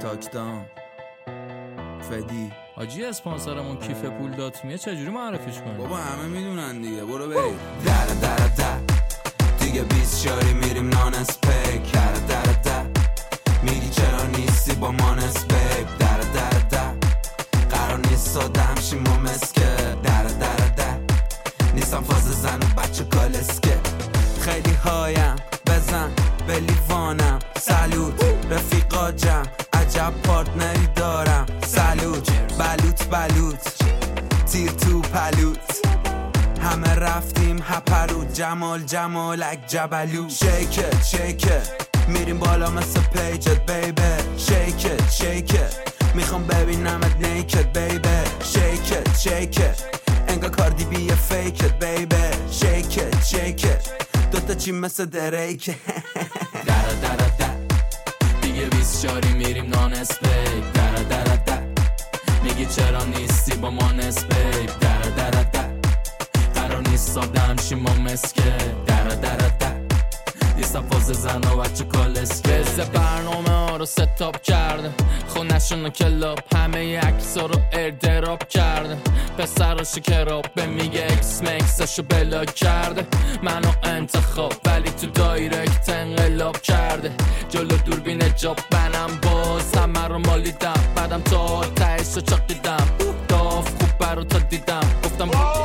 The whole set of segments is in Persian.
تاکدام فدی حاجی اسپانسرمون کیف پول داتمیه چجوری معرفیش کنیم؟ بابا همه میدونن دیگه، برو بریم. در دیگه 20 شاری میریم نان اسپیک. در میری چرا نیستی با مانس بیب. در قرار نیست سادم شیم و مسکه. در نیستم فاز زن و بچه کالسکه. خیلی هایم بزن به لیوانم. سلوت رفیقا جمع عجب پارتنری دارم. سلوت بلوت تیر تو پلوت. همه رفتیم هپرو جمالک جبلو. شیکت میریم بالا مثل پیجت بیبی. شیکت میخوام ببینمت نیکت بیبی. شیکت انگار کاردی بی فیکت بیبی. شیکت دوتا چی مثل دریکه. در دیگه 20 شاری میریم نان اسپیک. در میگی چرا نیستی با ما نسبیب. در قرار نیست سادم شیم و مسکه. در نیستم فاز زن و بچه کالسکه. برنامه ها رو ستاپ کرده، خونشون رو کلاب، همه عکسا رو ایردراپ کرده. پسر رو شکراب به میگه اکس مکسشو بلاک کرده. منو انتخاب ولی تو دایرکت انقلاب کرده. جلو دوربین جاب بنم باز همه رو مالیدم. بعدم تا تایش رو چاقیدم. داف خوب برو تا دیدم گفتم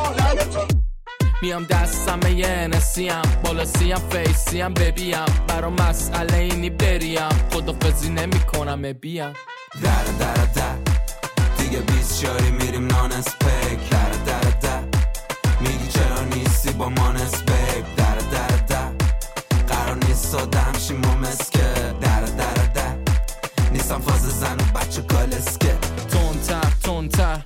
میام دستم یه نسیم بالا سیم فیسیم ببیم. برا مسئله اینی بریم خدافزی نمی کنم بیم. در دیگه 20 شاری میریم نان اسپیک. در میگی چرا نیستی با مانس بیب. در قرار نیست سادم شیم و مسکه. در نیستم فاز زن و بچه کالسکه. تونتر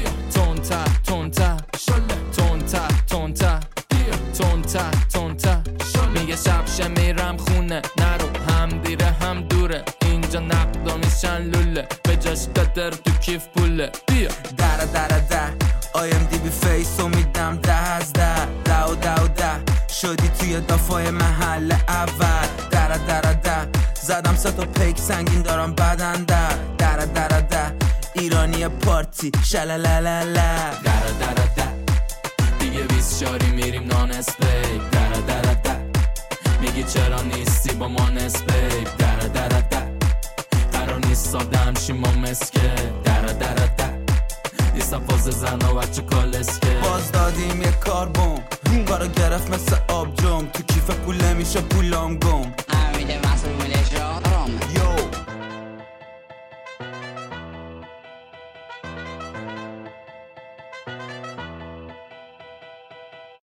میگه شبشه میرم خونه نرو هم دیره هم دوره. اینجا نقدا میشن لوله به جاش دادر تو کیف پوله. بیا در آیم دی بی فیسو میدم 10 از 10 شدی توی دافای محل اول. در زدم 3 تا پیک سنگین دارم بدن. در ایرانی پارتی شلالالala. در دیگه 20 شاری میریم نان اسپیک. در میگی چرا نیستی با ما نسبیب. در قرار نیست سادم شیم و مسکه. در نیستم فاز زن و بچه کالسکه. باز دادیم یه کاربوم کارو گرفت مثل آب جم. تو کیف پول نمیشه پولام گم. میده مسئول